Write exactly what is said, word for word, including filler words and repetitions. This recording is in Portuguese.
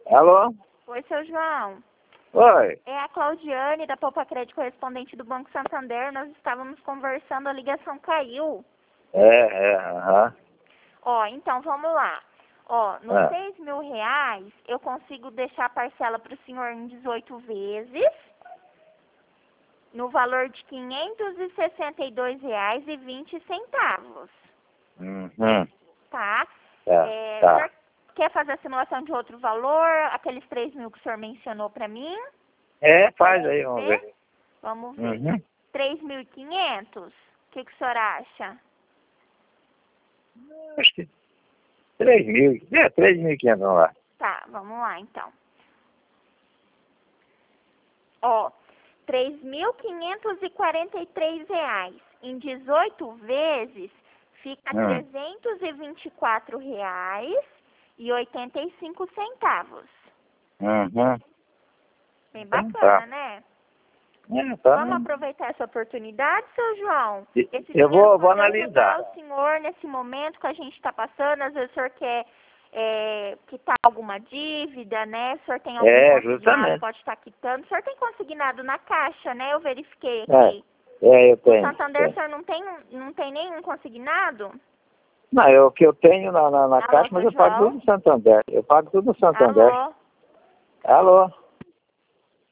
Alô? Oi, seu João. Oi. É a Claudiane, da Poupa Crédito, correspondente do Banco Santander. Nós estávamos conversando, a ligação caiu. É, é, aham. Ó, então vamos lá. Ó, nos Ah. seis mil reais, eu consigo deixar a parcela para o senhor em dezoito vezes, no valor de quinhentos e sessenta e dois reais e vinte centavos. Uhum. Tá? Tá, É, o tá. senhor quer fazer a simulação de outro valor? Aqueles três mil que o senhor mencionou para mim? É, faz aí, vamos ver. Vamos ver. Uhum. três mil e quinhentos? O que, que o senhor acha? Acho que três mil. É, três mil e quinhentos, vamos lá. Tá, vamos lá então. Ó, três mil quinhentos e quarenta e três reais. Em dezoito vezes, fica Hum. trezentos e vinte e quatro reais e oitenta e cinco centavos. Uhum. Bem Então bacana, tá. né? É, tá. Vamos aproveitar essa oportunidade, seu João? E- Esse Eu dinheiro vou, vou pode ajudar analisar. o senhor nesse momento que a gente está passando. Às vezes o senhor quer é, quitar alguma dívida, né? O senhor tem algum É, consignado, justamente. pode estar quitando. O senhor tem consignado na Caixa, né? Eu verifiquei aqui. É, é eu No tenho. Santander, o tenho. senhor não tem, não tem nenhum consignado? Não, é o que eu tenho na, na, na Alô, caixa, mas seu eu pago João? tudo no Santander. Eu pago tudo no Santander. Alô? Alô?